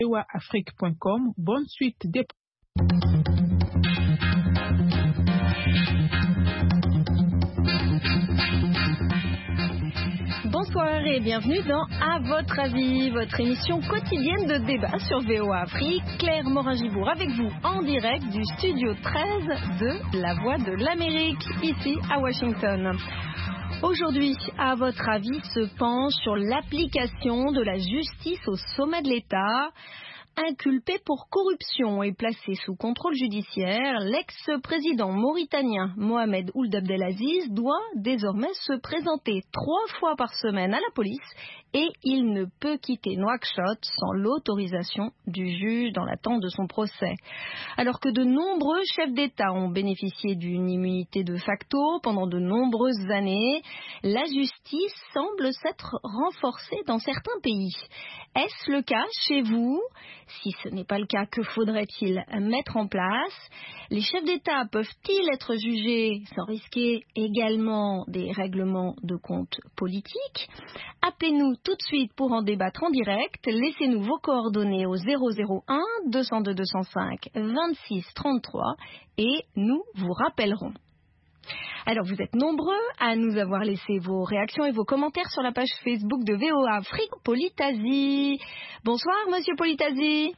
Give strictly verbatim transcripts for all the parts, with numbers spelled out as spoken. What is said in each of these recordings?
v o a afrique point com. Bonne suite des... Bonsoir et bienvenue dans À votre avis, votre émission quotidienne de débat sur V O A Afrique. Claire Morin-Gibourg avec vous en direct du studio treize de La Voix de l'Amérique, ici à Washington. Aujourd'hui, À votre avis se penche sur l'application de la justice au sommet de l'État. Inculpé pour corruption et placé sous contrôle judiciaire, l'ex-président mauritanien Mohamed Ould Abdelaziz doit désormais se présenter trois fois par semaine à la police et il ne peut quitter Nouakchott sans l'autorisation du juge dans l'attente de son procès. Alors que de nombreux chefs d'État ont bénéficié d'une immunité de facto pendant de nombreuses années, la justice semble s'être renforcée dans certains pays. Est-ce le cas chez vous ? Si ce n'est pas le cas, que faudrait-il mettre en place ? Les chefs d'État peuvent-ils être jugés sans risquer également des règlements de compte politiques ? Appelez-nous tout de suite pour en débattre en direct. Laissez-nous vos coordonnées au zéro zéro un deux zéro deux deux zéro cinq vingt-six trente-trois et nous vous rappellerons. Alors vous êtes nombreux à nous avoir laissé vos réactions et vos commentaires sur la page Facebook de V O A Afrique Politazi. Bonsoir Monsieur Politazi.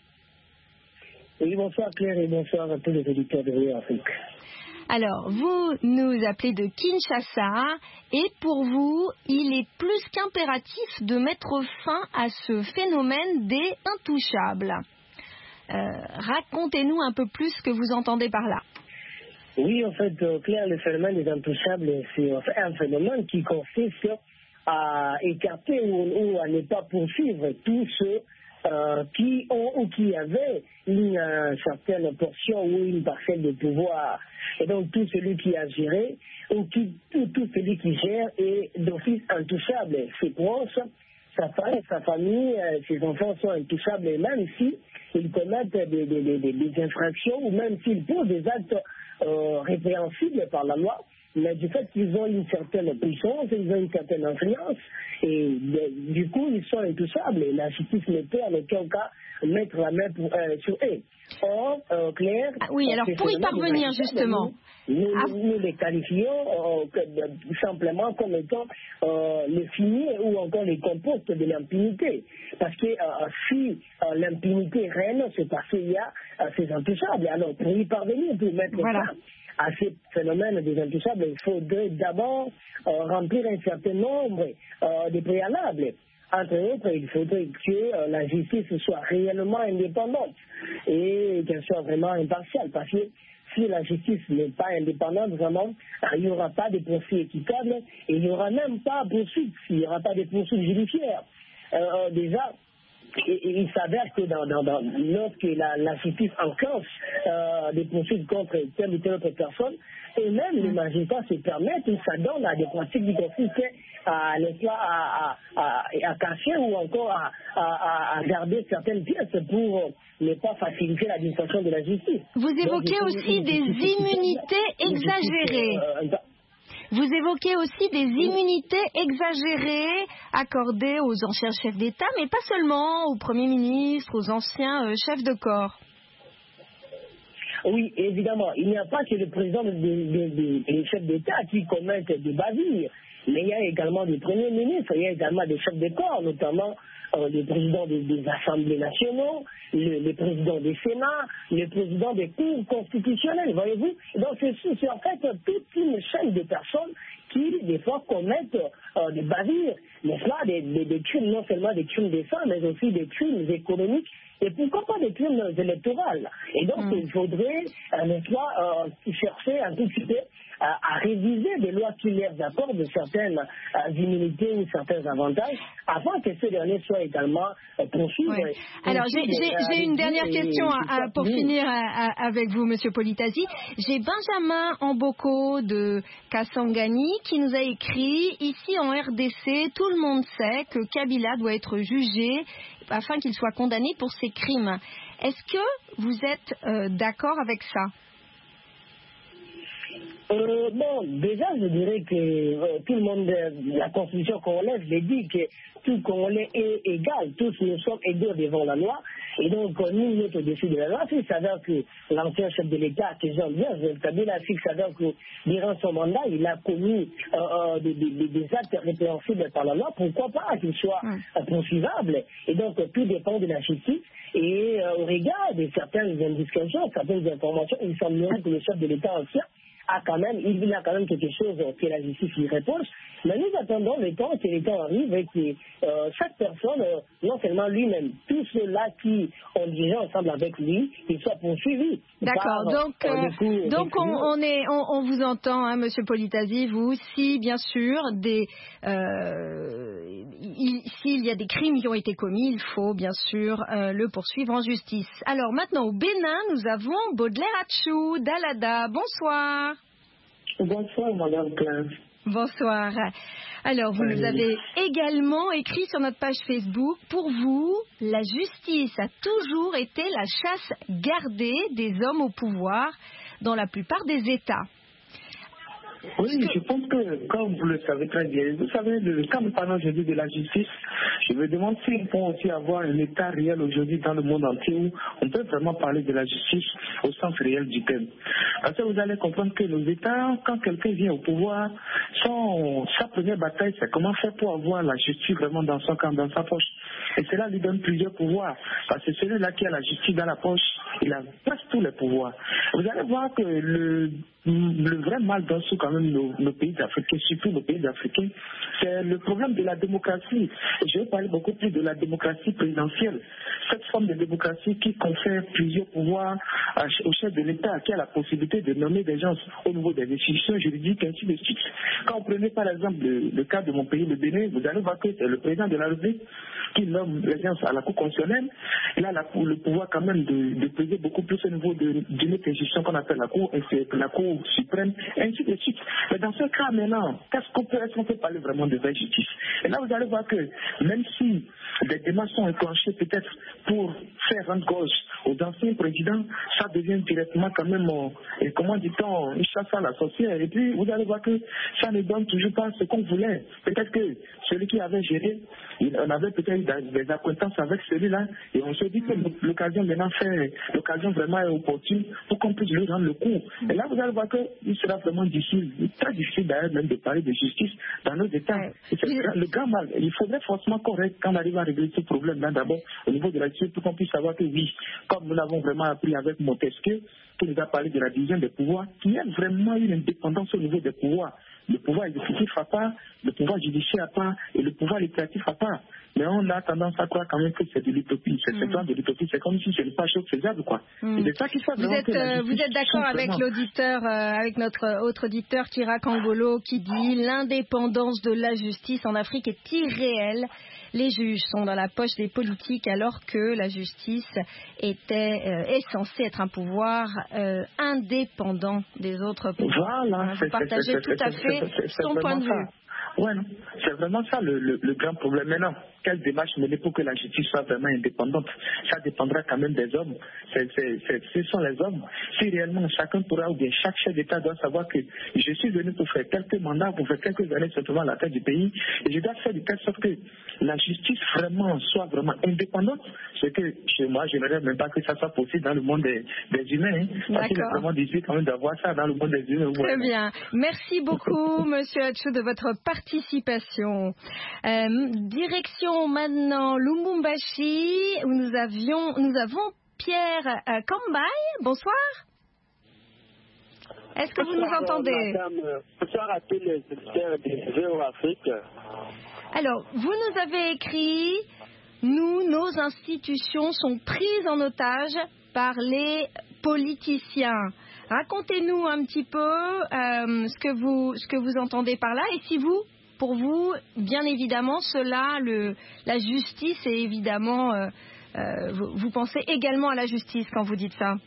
Oui, bonsoir Claire et bonsoir à tous les auditeurs de V O A Afrique. Alors, vous nous appelez de Kinshasa et pour vous, il est plus qu'impératif de mettre fin à ce phénomène des intouchables. Euh, racontez-nous un peu plus ce que vous entendez par là. Oui, en fait, Claire, le phénomène des intouchables, c'est un phénomène qui consiste à écarter ou, ou à ne pas poursuivre tous ceux euh, qui ont ou qui avaient une euh, certaine portion ou une parcelle de pouvoir. Et donc, tout celui qui a géré ou qui, tout, tout celui qui gère est d'office intouchable. Ses proches, sa femme, sa famille, euh, ses enfants sont intouchables, et même si ils commettent des, des, des, des infractions ou même s'ils posent des actes Euh, répréhensibles par la loi, mais du fait qu'ils ont une certaine puissance, ils ont une certaine influence, et de, du coup, ils sont intouchables. Et la justice ne peut en aucun cas mettre la main pour, euh, sur eux. Or, euh, Claire... Ah oui, alors pour y parvenir, justement... Nous, nous, ah. nous les qualifions euh, que, de, simplement comme étant euh, les fumiers ou encore les compostes de l'impunité. Parce que euh, si euh, l'impunité règne, c'est parce qu'il y a euh, ces intouchables. Alors, pour y parvenir, pour mettre voilà. fin à ces phénomènes des intouchables, il faudrait d'abord euh, remplir un certain nombre euh, de préalables. Entre autres, il faudrait que euh, la justice soit réellement indépendante et qu'elle soit vraiment impartiale. Parce que si la justice n'est pas indépendante, vraiment, il n'y aura pas de procès équitables et il n'y aura même pas de poursuite, il n'y aura pas de poursuite judiciaire. Euh, déjà, il, il s'avère que dans, dans, dans, lorsque la, la justice enclenche euh, des poursuites contre telle ou telle autre personne, et même les magistrats se permettent, ils s'adonnent à des pratiques qui consistent à, à, à, à cacher ou encore à, à, à garder certaines pièces pour ne pas faciliter l'administration de la justice. Vous évoquez Donc, aussi des immunités exagérées. Euh, Vous évoquez aussi des immunités exagérées accordées aux anciens chefs d'État, mais pas seulement aux premiers ministres, aux anciens euh, chefs de corps. Oui, évidemment. Il n'y a pas que le président des de, de, de chefs d'État qui commettent des bavures, mais il y a également des premiers ministres, il y a également des chefs de corps, notamment euh, les présidents des, des assemblées nationales, le, le président des Sénats, le président des cours constitutionnelles, voyez-vous. Donc c'est, c'est en fait toute une chaîne de personnes qui, des fois, commettent euh, des bavures, n'est-ce pas, des, des, des crimes, non seulement des crimes de sang, mais aussi des crimes économiques, et pourquoi pas des crimes électoraux. Et donc, mmh. il faudrait, euh, n'est-ce pas, euh, chercher un tout petit peu à, à réviser des lois qui leur accordent certaines euh, immunités ou certains avantages, afin que ces derniers soient également euh, poursuivis. Ouais. Alors, j'ai, j'ai, j'ai une dernière question à, à, pour finir à, à, avec vous, Monsieur Politazi. J'ai Benjamin Amboko de Kasangani qui nous a écrit « Ici en R D C, tout le monde sait que Kabila doit être jugé afin qu'il soit condamné pour ses crimes. Est-ce que vous êtes euh, d'accord avec ça ? Euh, bon, déjà, je dirais que euh, tout le monde, euh, la Constitution congolaise le dit que tout Congolais est égal, tous nous sommes égaux devant la loi, et donc euh, nous, nous sommes au-dessus de la loi. Il s'avère que l'ancien chef de l'État, que j'aime bien, Kabila, il s'avère que durant son mandat, il a commis euh, euh, des, des, des actes répréhensibles par la loi, pourquoi pas qu'il soit euh, poursuivable, et donc euh, tout dépend de la justice. Et euh, au regard de certaines indiscrétions, certaines informations, il semblerait que le chef de l'État ancien a quand même, il y a quand même quelque chose que la justice lui repose. Mais nous attendons le temps que l'État arrive et que euh, chaque personne, euh, non seulement lui-même, tous ceux-là qui ont dirigé ensemble avec lui, qu'ils soient poursuivis. D'accord. Par, donc, euh, euh, coup, donc on, on est, on, on vous entend, hein, Monsieur Politasi, vous, si bien sûr des, euh, il, s'il y a des crimes qui ont été commis, il faut bien sûr euh, le poursuivre en justice. Alors maintenant au Bénin, nous avons Baudelaire Atchou, Dalada. Bonsoir. Bonsoir, Madame Claire. Bonsoir. Alors, vous Oui. nous avez également écrit sur notre page Facebook, pour vous, la justice a toujours été la chasse gardée des hommes au pouvoir dans la plupart des États. Oui, je pense que, comme vous le savez très bien, vous savez, le, quand nous parlons aujourd'hui de la justice, je me demande s'il faut aussi avoir un État réel aujourd'hui dans le monde entier où on peut vraiment parler de la justice au sens réel du terme. Parce que vous allez comprendre que nos États, quand quelqu'un vient au pouvoir, son, sa première bataille, c'est comment faire pour avoir la justice vraiment dans son camp, dans sa poche. Et cela lui donne plusieurs pouvoirs. Parce que celui-là qui a la justice dans la poche, il a presque tous les pouvoirs. Vous allez voir que le, le vrai mal dans ce quand même nos, nos pays africains, surtout nos pays africains, c'est le problème de la démocratie. Je vais parler beaucoup plus de la démocratie présidentielle. Cette forme de démocratie qui confère plusieurs pouvoirs à, au chef de l'État, qui a la possibilité de nommer des gens au niveau des institutions juridiques, ainsi de suite. Quand vous prenez par exemple le, le cas de mon pays, le Bénin, vous allez voir que c'est le président de la République qui nomme les gens à la Cour constitutionnelle. Il a la, le pouvoir quand même de, de peser beaucoup plus au niveau d'une autre institution qu'on appelle la Cour, et c'est la Cour suprême, ainsi de suite. Mais dans ce cas maintenant, qu'est-ce qu'on peut, est-ce qu'on peut parler vraiment de vraie justice? Et là, vous allez voir que même si des démarches sont enclenchées peut-être pour faire rendre gauche aux anciens présidents, ça devient directement quand même, et comment dit-on, une chasse à la sorcière. Et puis, vous allez voir que ça ne donne toujours pas ce qu'on voulait. Peut-être que celui qui avait géré, on avait peut-être des acquaintances avec celui-là, et on se dit que l'occasion maintenant fait, l'occasion vraiment est opportune pour qu'on puisse lui rendre le coup. Et là, vous allez voir qu'il sera vraiment difficile, très difficile d'ailleurs même de parler de justice dans nos États. Ouais. C'est le grand mal. Il faudrait forcément qu'on quand on arrive à régler ce problème-là, d'abord au niveau de la justice, pour qu'on puisse savoir que oui, comme nous l'avons vraiment appris avec Montesquieu, qui nous a parlé de la division des pouvoirs, qu'il y a vraiment une indépendance au niveau des pouvoirs. Le pouvoir exécutif à part, le pouvoir judiciaire à part et le pouvoir législatif à part. Mais on a tendance à croire quand même que c'est de l'utopie. C'est mm. de l'utopie. C'est comme si ce n'est pas chose faisable, quoi. Mm. C'est ça qui fait vous êtes, euh, vous êtes d'accord avec vraiment... l'auditeur, euh, avec notre autre auditeur, Kirak Angolo, qui dit l'indépendance de la justice en Afrique est irréelle. Les juges sont dans la poche des politiques alors que la justice était, euh, est censée être un pouvoir euh, indépendant des autres pouvoirs. Voilà, vous partagez tout à fait son point de vue. Oui, c'est vraiment ça le, le, le grand problème. Maintenant, quelle démarche mener pour que la justice soit vraiment indépendante? Ça dépendra quand même des hommes. C'est, c'est, c'est, ce sont les hommes. Si réellement chacun pourra, ou bien chaque chef d'État doit savoir que je suis venu pour faire quelques mandats, pour faire quelques années simplement à la tête du pays, et je dois faire de telle sorte que la justice vraiment soit vraiment indépendante, ce que chez moi, je n'aimerais même pas que ça soit possible dans le monde des, des humains. Hein, parce qu'il est vraiment difficile quand même d'avoir ça dans le monde des humains. Très bien. Merci beaucoup, Monsieur Atchou, de votre participation. Euh, direction maintenant Lubumbashi, où nous avions, nous avons Pierre euh, Kambay. Bonsoir. Est-ce que bonsoir, vous nous entendez? Madame, bonsoir à tous les auditeurs de V O Afrique. Alors, vous nous avez écrit, nous, nos institutions sont prises en otage par les politiciens. Racontez-nous un petit peu euh, ce que vous ce que vous entendez par là, et si vous, pour vous, bien évidemment, cela, le, la justice est évidemment, euh, euh, vous, vous pensez également à la justice quand vous dites ça.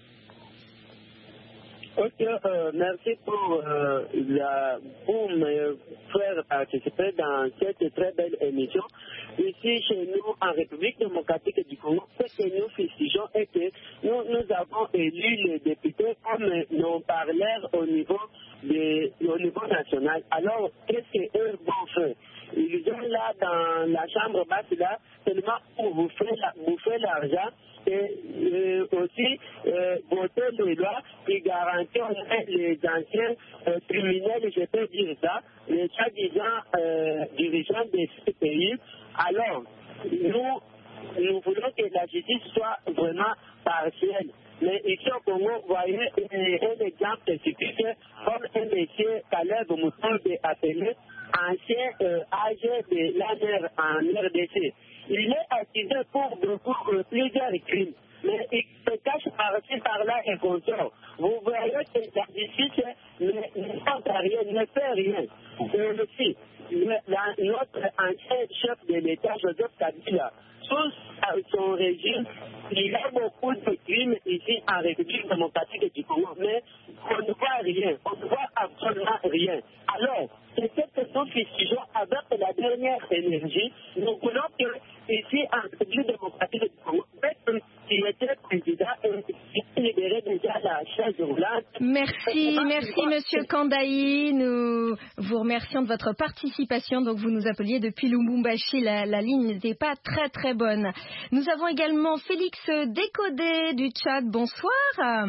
Ok, euh, merci pour, euh, la, pour me faire participer dans cette très belle émission. Ici, chez nous, en République démocratique du Congo, ce que nous festigeons est que nous, nous avons élu les députés comme nos parleurs au niveau de, au niveau national. Alors, qu'est-ce qu'eux vont faire? Ils sont là dans la chambre basse, là, seulement pour vous faire, la, vous faire l'argent et euh, aussi euh, voter les lois qui garantissent les anciens euh, criminels, je peux dire ça, les soi-disant euh, dirigeants de ce pays. Alors, nous, nous voulons que la justice soit vraiment partielle. Mais ici au Congo, vous voyez un exemple typique comme un monsieur Caleb Moussonde appelé ancien euh, âgé de la mer en R D C. Il est accusé pour, pour plusieurs crimes, mais il se cache par-ci par-là et consort. Vous voyez que la justice ne, ne fait rien, ne fait rien. Et aussi, le, la, notre ancien chef de l'État, Joseph Kabila, sous son régime, il y a beaucoup de crimes ici en République démocratique du Congo, mais on ne voit rien, on ne voit absolument rien. Alors, c'est cette confusion avec la dernière énergie. Nous voulons que ici en République démocratique du Congo, qui était président et libéré déjà la chaise roulante. Merci, merci Monsieur Kandayi. Nous vous remercions de votre participation. Donc vous nous appeliez depuis Lubumbashi. La, la ligne n'était pas très très bonne. Nous avons également Félix Décodé du Tchad. Bonsoir.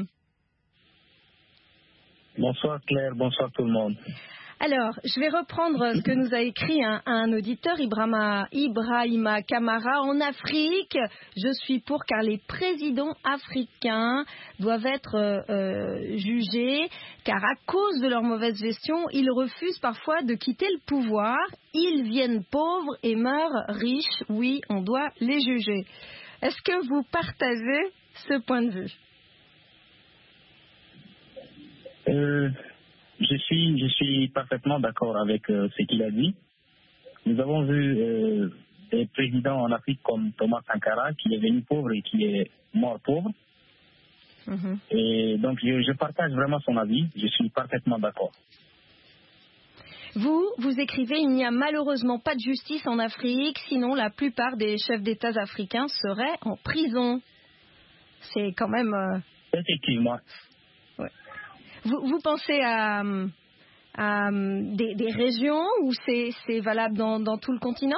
Bonsoir Claire, bonsoir tout le monde. Alors, je vais reprendre ce que nous a écrit un, un auditeur, Ibrahima, Ibrahima Kamara. En Afrique, je suis pour car les présidents africains doivent être euh, jugés car à cause de leur mauvaise gestion, ils refusent parfois de quitter le pouvoir. Ils viennent pauvres et meurent riches. Oui, on doit les juger. Est-ce que vous partagez ce point de vue? euh... Je suis, je suis parfaitement d'accord avec euh, ce qu'il a dit. Nous avons vu euh, des présidents en Afrique comme Thomas Sankara qui est venu pauvre et qui est mort pauvre. Mm-hmm. Et donc je, je partage vraiment son avis. Je suis parfaitement d'accord. Vous, vous écrivez, il n'y a malheureusement pas de justice en Afrique, sinon la plupart des chefs d'État africains seraient en prison. C'est quand même... Euh... Effectivement. Ouais. Vous, vous pensez à, à des, des régions où c'est, c'est valable dans, dans tout le continent?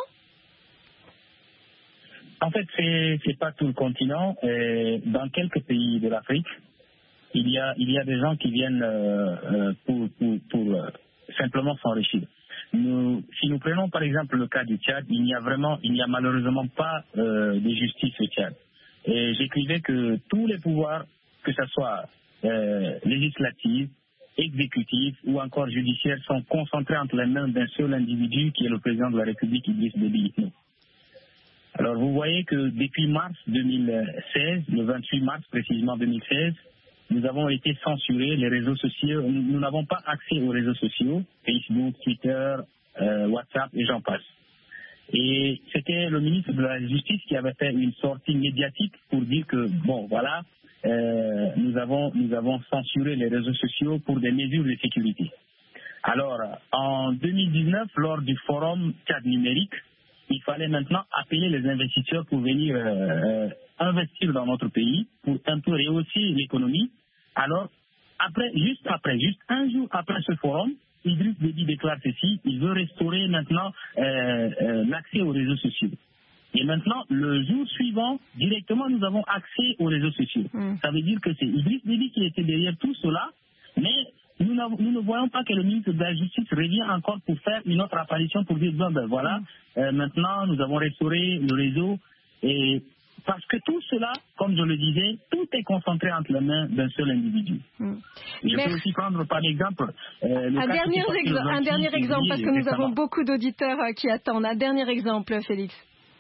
En fait, c'est c'est pas tout le continent. Et dans quelques pays de l'Afrique, il y a il y a des gens qui viennent euh, pour pour, pour euh, simplement s'enrichir. Nous, si nous prenons par exemple le cas du Tchad, il n'y a vraiment il n'y a malheureusement pas euh, de justice au Tchad. Et j'écrivais que tous les pouvoirs, que ce soit Euh, législatives, exécutives ou encore judiciaires sont concentrés entre les mains d'un seul individu qui est le président de la République, Idriss Déby Itno. Alors vous voyez que depuis mars deux mille seize, le vingt-huit mars précisément deux mille seize, nous avons été censurés, les réseaux sociaux, nous n'avons pas accès aux réseaux sociaux, Facebook, Twitter, euh, WhatsApp et j'en passe. Et c'était le ministre de la Justice qui avait fait une sortie médiatique pour dire que, bon, voilà, Euh, nous avons nous avons censuré les réseaux sociaux pour des mesures de sécurité. Alors, en deux mille dix-neuf, lors du forum Tchad numérique, il fallait maintenant appeler les investisseurs pour venir euh, investir dans notre pays, pour un peu rehausser l'économie. Alors, après, juste après, juste un jour après ce forum, Idriss Déby déclare ceci, il veut restaurer maintenant euh, euh, l'accès aux réseaux sociaux. Et maintenant, le jour suivant, directement, nous avons accès aux réseaux sociaux. Mm. Ça veut dire que c'est Idriss Déby qui était derrière tout cela, mais nous, nous ne voyons pas que le ministre de la Justice revient encore pour faire une autre apparition pour dire, bon, ben voilà, mm. euh, maintenant, nous avons restauré le réseau. Et parce que tout cela, comme je le disais, tout est concentré entre les mains d'un seul individu. Mm. Je Merci. peux aussi prendre par exemple... Euh, le un, dernier exemple, un dernier exemple, parce que nous récemment. avons beaucoup d'auditeurs qui attendent. Un dernier exemple, Félix.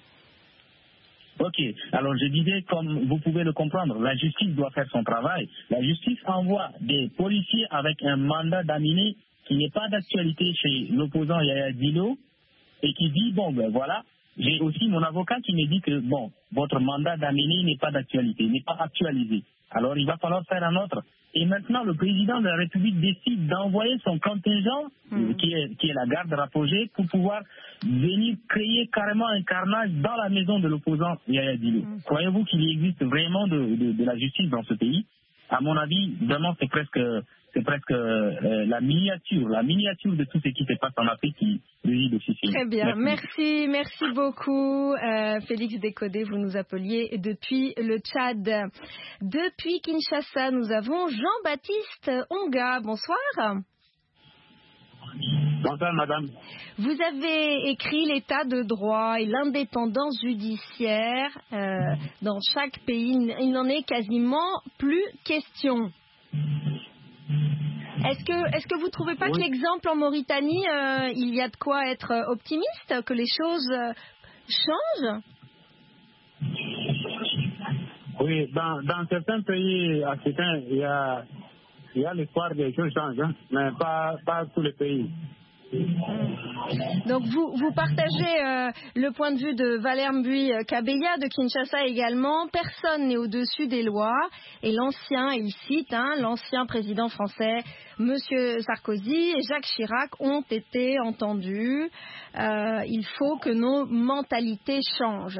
Ok, alors je disais, comme vous pouvez le comprendre, la justice doit faire son travail. La justice envoie des policiers avec un mandat d'amener qui n'est pas d'actualité chez l'opposant Yaya Dillo et qui dit, bon ben voilà, j'ai aussi mon avocat qui me dit que, bon, votre mandat d'amener n'est pas d'actualité, n'est pas actualisé. Alors il va falloir faire un autre. Et maintenant, le président de la République décide d'envoyer son contingent, mmh. qui, est, qui est la garde rapprochée, pour pouvoir venir créer carrément un carnage dans la maison de l'opposant Yaya Dillo. Mmh. Croyez-vous qu'il existe vraiment de, de, de la justice dans ce pays? À mon avis, vraiment, c'est presque, c'est presque euh, la miniature, la miniature de tout ce qui se passe en Afrique qui réside aussi chez nous. Très bien, merci, merci, merci beaucoup. Euh, Félix Décodé, vous nous appeliez depuis le Tchad. Depuis Kinshasa, nous avons Jean-Baptiste Onga. Bonsoir. Bonsoir, madame. Vous avez écrit l'état de droit et l'indépendance judiciaire. Euh, dans chaque pays, il n'en est quasiment plus question. Est-ce que, est-ce que vous ne trouvez pas oui. que l'exemple en Mauritanie, euh, il y a de quoi être optimiste, que les choses euh, changent? Oui, dans, dans certains pays africains, il y a, il y a l'espoir que les choses changent, hein, mais pas, pas tous les pays. Donc vous, vous partagez euh, le point de vue de Valère Mbui Kabeya de Kinshasa également. Personne n'est au-dessus des lois. Et l'ancien, il cite, hein, l'ancien président français, Monsieur Sarkozy et Jacques Chirac ont été entendus. Euh, il faut que nos mentalités changent.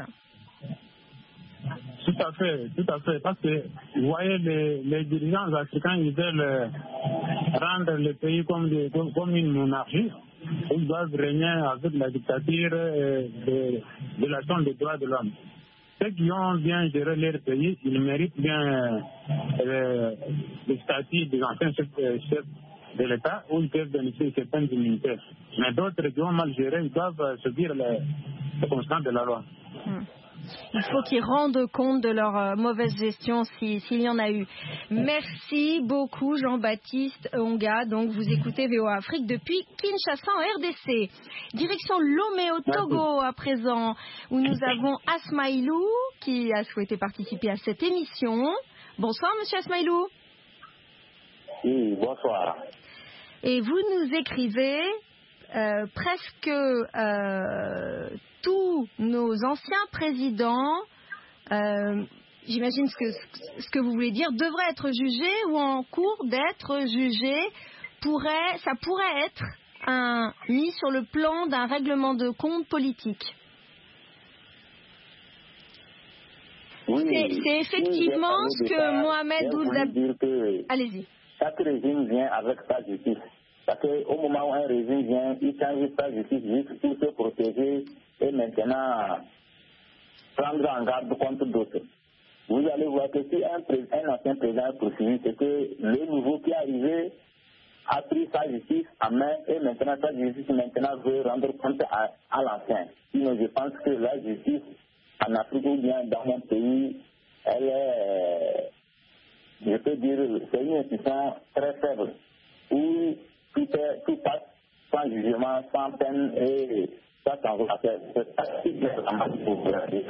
Tout à fait, tout à fait. Parce que vous voyez, les, les dirigeants africains, ils veulent rendre le pays comme, des, comme, comme une monarchie. Ils doivent régner avec la dictature de, de la zone des droits de l'homme. Ceux qui ont bien géré leur pays, ils méritent bien euh, le statut des anciens chefs, chefs de l'État où ils peuvent bénéficier de certaines immunités. Mais d'autres qui ont mal géré, ils doivent subir les, les conséquences de la loi. Hum. Il faut qu'ils rendent compte de leur euh, mauvaise gestion si, s'il y en a eu. Merci beaucoup Jean-Baptiste Onga. Donc vous écoutez V O A Afrique depuis Kinshasa en R D C. Direction Lomé au Togo à présent, où nous avons Asmaïlou qui a souhaité participer à cette émission. Bonsoir Monsieur Asmaïlou. Oui, bonsoir. Et vous nous écrivez euh, presque euh, tous nos anciens présidents, euh, j'imagine ce que, ce que vous voulez dire, devraient être jugés ou en cours d'être jugés. Pourrait, ça pourrait être un, mis sur le plan d'un règlement de compte politique. Oui, c'est, c'est effectivement oui, ce que ça, Mohamed Ould... Allez-y. Chaque régime vient avec sa justice. Parce qu'au moment où un régime vient, il change sa justice juste pour se protéger et maintenant prendre en garde contre d'autres. Vous allez voir que si un, pré- un ancien président est poursuivi, c'est que le nouveau qui est arrivé a pris sa justice en main et maintenant sa justice maintenant veut rendre compte à, à l'ancien. Sinon, je pense que la justice en Afrique ou bien dans mon pays, elle est, je peux dire, c'est une institution très faible où tout, est, tout passe sans jugement, sans peine et ça s'en va. C'est pas si bien pour les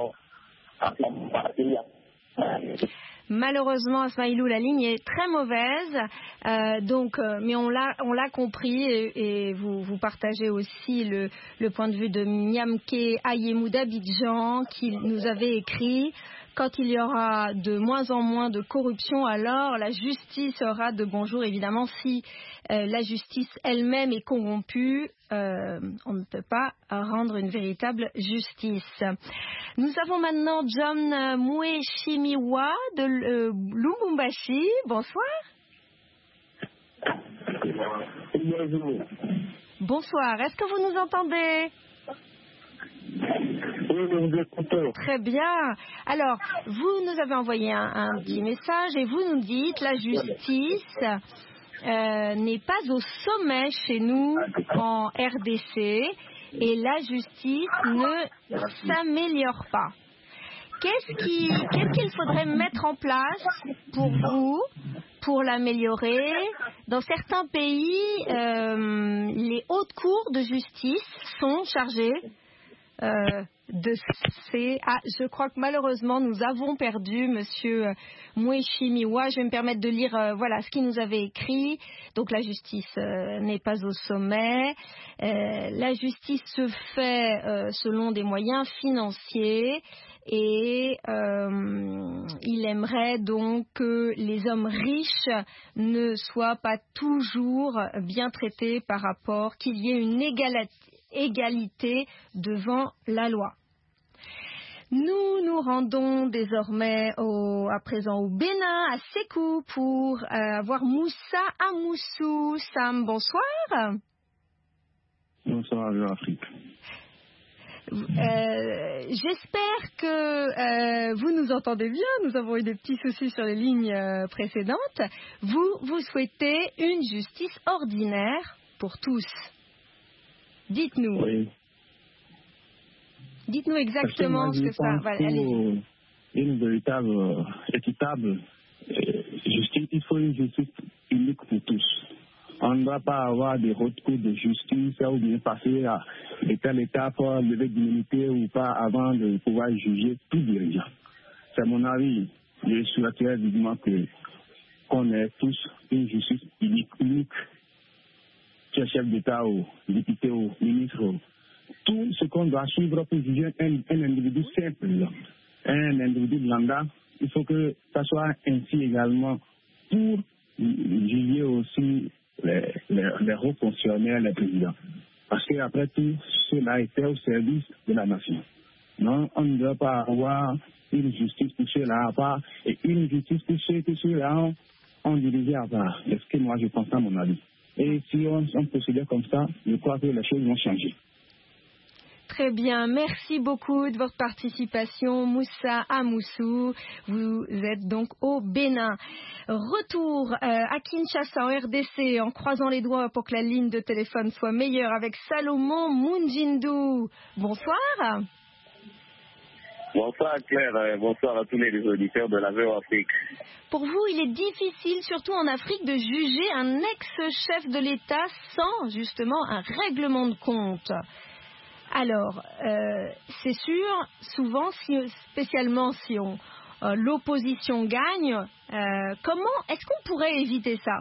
Malheureusement, Asmaïlou, la ligne est très mauvaise, euh, donc, euh, mais on l'a, on l'a compris et, et vous, vous partagez aussi le, le point de vue de Nyamke Ayemou d'Abidjan qui nous avait écrit « Quand il y aura de moins en moins de corruption, alors la justice aura de bon jour. » Évidemment, si euh, la justice elle-même est corrompue, euh, on ne peut pas rendre une véritable justice. Nous avons maintenant John Mouechimiwa de euh, Lubumbashi. Bonsoir. Bonjour. Bonsoir. Est-ce que vous nous entendez ? Oui, nous vous écoutons. Très bien. Alors, vous nous avez envoyé un, un petit message et vous nous dites la justice euh, n'est pas au sommet chez nous en R D C et la justice ne s'améliore pas. Qu'est-ce qui, qu'est-ce qu'il faudrait mettre en place pour vous pour l'améliorer? Dans certains pays, euh, les hautes cours de justice sont chargées Euh, de ces... Ah, je crois que malheureusement nous avons perdu Monsieur Mouechimiwa. Je vais me permettre de lire euh, voilà ce qu'il nous avait écrit. Donc la justice euh, n'est pas au sommet. Euh, la justice se fait euh, selon des moyens financiers et euh, il aimerait donc que les hommes riches ne soient pas toujours bien traités par rapport, qu'il y ait une égalité égalité devant la loi. Nous nous rendons désormais au, à présent au Bénin, à Sékou, pour euh, avoir Moussa Amoussou. Sam, bonsoir. Bonsoir, l'Afrique. Euh, j'espère que euh, vous nous entendez bien. Nous avons eu des petits soucis sur les lignes euh, précédentes. Vous, vous souhaitez une justice ordinaire pour tous. Dites-nous. Oui. Dites-nous exactement moi, ce que ça... Voilà, allez-y. Une véritable, euh, équitable euh, justice, il faut une justice unique pour tous. On ne doit pas avoir des recours de justice ou bien passer à de telle étape, lever d'immunité ou pas avant de pouvoir juger tout dirigeant. C'est mon avis. Je souhaiterais vivement que qu'on ait tous une justice unique, unique, que chef d'État ou député ou ministre. Tout ce qu'on doit suivre pour juger un, un individu simple, un individu lambda, il faut que ça soit ainsi également pour juger aussi les, les, les hauts fonctionnaires, les présidents. Parce qu'après tout, cela était au service de la nation. Non, on ne doit pas avoir une justice pour ceux-là à part et une justice pour ceux que ceux-là ont, ont dirigé à part. C'est ce que moi je pense à mon avis. Et si on, on procédait comme ça, je crois que les choses vont changer. Très bien, merci beaucoup de votre participation, Moussa Amoussou. Vous êtes donc au Bénin. Retour euh, à Kinshasa, en R D C, en croisant les doigts pour que la ligne de téléphone soit meilleure avec Salomon Munjindou. Bonsoir. Bonsoir Claire, bonsoir à tous les auditeurs de la V O Afrique. Pour vous, il est difficile, surtout en Afrique, de juger un ex-chef de l'État sans justement un règlement de compte. Alors, euh, c'est sûr, souvent, si, spécialement si on, euh, l'opposition gagne, euh, comment est-ce qu'on pourrait éviter ça?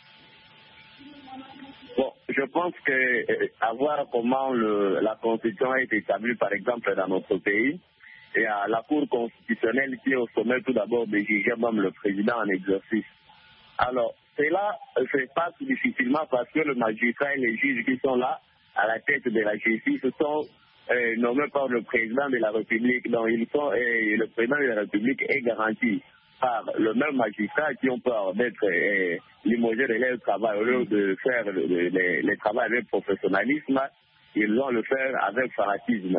Bon, je pense que euh, à voir comment le, la Constitution est établie, par exemple, dans notre pays, et à la Cour constitutionnelle qui est au sommet tout d'abord de juger même le président en exercice. Alors, cela se passe difficilement parce que le magistrat et les juges qui sont là, à la tête de la justice, sont euh, nommés par le président de la République. Donc, ils sont, euh, le président de la République est garanti par le même magistrat qui ont peur d'être euh, limogés de leur travail. Au lieu de faire le, le, le, le travail avec professionnalisme, ils vont le faire avec fanatisme.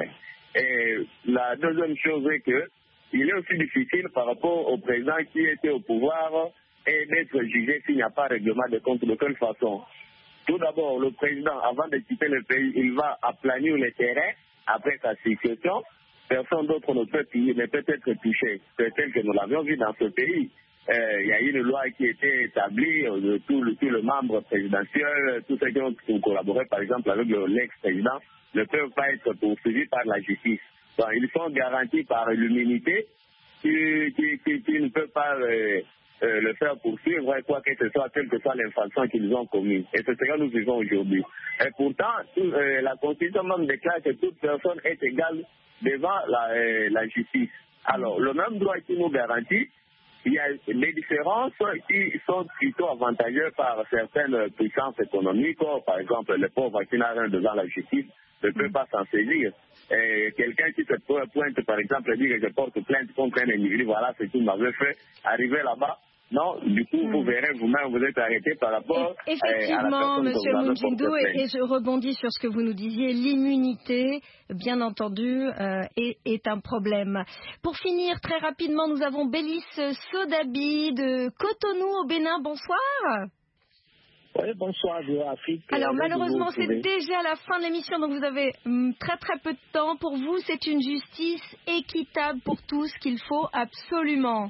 Et la deuxième chose est que il est aussi difficile par rapport au président qui était au pouvoir et d'être jugé s'il n'y a pas de règlement de compte de quelle façon. Tout d'abord, le président, avant de quitter le pays, il va aplanir les terrains après sa succession. Personne d'autre ne peut, ne peut être touché. C'est tel que nous l'avions vu dans ce pays. Euh, il y a une loi qui a été établie de tout le, tout le membre présidentiel, tous ceux qui ont collaboré par exemple avec le, l'ex-président ne peuvent pas être poursuivis par la justice. Donc, ils sont garantis par l'immunité qui, qui, qui, qui ne peut pas euh, euh, le faire poursuivre, quoi que ce soit, quelle que soit l'infraction qu'ils ont commise. Et c'est ce que nous vivons aujourd'hui. Et pourtant, tout, euh, la Constitution même déclare que toute personne est égale devant la, euh, la justice. Alors, le même droit qui nous garantit, il y a des différences qui sont plutôt avantageuses par certaines puissances économiques, par exemple les pauvres qui n'ont rien devant la justice ne peuvent pas s'en saisir. Et quelqu'un qui se pointe, par exemple, dit que je porte plainte contre un individu, voilà ce qu'il m'avait fait, arriver là-bas, non, du coup, vous verrez vous-même, vous êtes arrêté par rapport et, effectivement, à la Monsieur Munjindou, et, et je rebondis sur ce que vous nous disiez, l'immunité, bien entendu, euh, est, est un problème. Pour finir, très rapidement, nous avons Bélis Sodabi de Cotonou au Bénin. Bonsoir. Oui, bonsoir, V O Afrique. Alors, malheureusement, c'est déjà la fin de l'émission, donc vous avez hum, très très peu de temps. Pour vous, c'est une justice équitable pour tous qu'il faut absolument.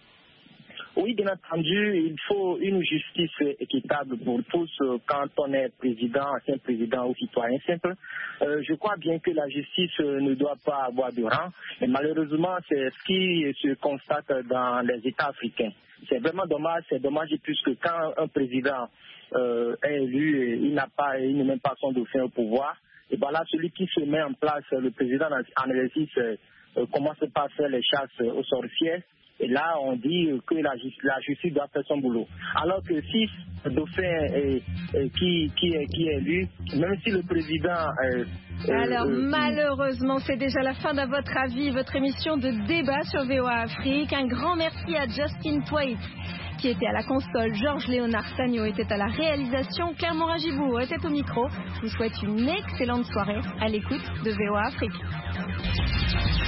Oui, bien entendu, il faut une justice équitable pour tous quand on est président, ancien président ou citoyen simple. Euh, je crois bien que la justice ne doit pas avoir de rang, mais malheureusement, c'est ce qui se constate dans les États africains. C'est vraiment dommage, c'est dommage puisque quand un président euh, est élu, il n'a pas, il n'est même pas son dauphin au pouvoir. Et bien là, celui qui se met en place, le président en exercice, euh, commence par faire les chasses aux sorcières. Et là, on dit que la, la justice doit faire son boulot. Alors que si le dauphin est, est, qui, qui, est, qui est élu, même si le président euh, Alors euh, malheureusement, c'est déjà la fin d'À votre avis, votre émission de débat sur V O A Afrique. Un grand merci à Justin Twait qui était à la console, Georges Léonard Sagno était à la réalisation, Claire Morin-Gibourg était au micro. Je vous souhaite une excellente soirée à l'écoute de V O A Afrique.